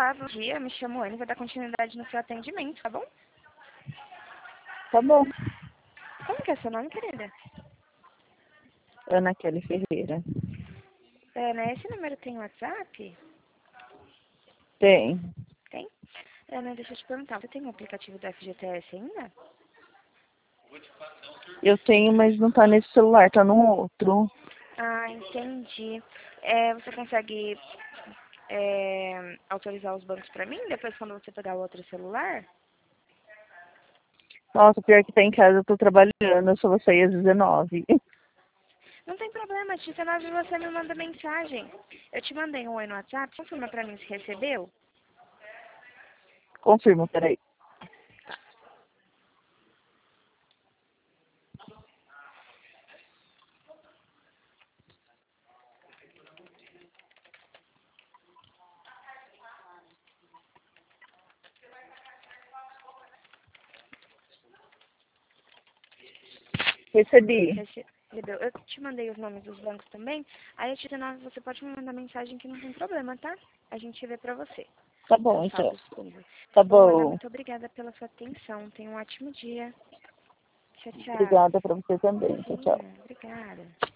Olá, bom dia. Me chamo Anne, vou dar continuidade no seu atendimento, tá bom? Tá bom. Como que é seu nome, querida? Ana Kelly Ferreira. Ana, esse número tem WhatsApp? Tem. Tem? Ana, deixa eu te perguntar, você tem o aplicativo do FGTS ainda? Eu tenho, mas não tá nesse celular, tá no outro. Ah, entendi. Você consegue autorizar os bancos pra mim, depois quando você pegar o outro celular? Nossa, pior que tá em casa, eu tô trabalhando, eu só vou sair às 19. Não tem problema, às 19 você me manda mensagem. Eu te mandei um oi no WhatsApp, confirma pra mim se recebeu? Confirma, peraí. Recebi. Recebeu. Eu te mandei os nomes dos bancos também. Aí às 19 você pode me mandar mensagem que não tem problema, tá? A gente vê pra você. Tá Seu bom, saldo então. disponível. Tá Tá bom, Ana? bom. Muito obrigada pela sua atenção. Tenha um ótimo dia. Tchau, tchau. Obrigada pra você também. Tchau, tchau. Imagina, obrigada.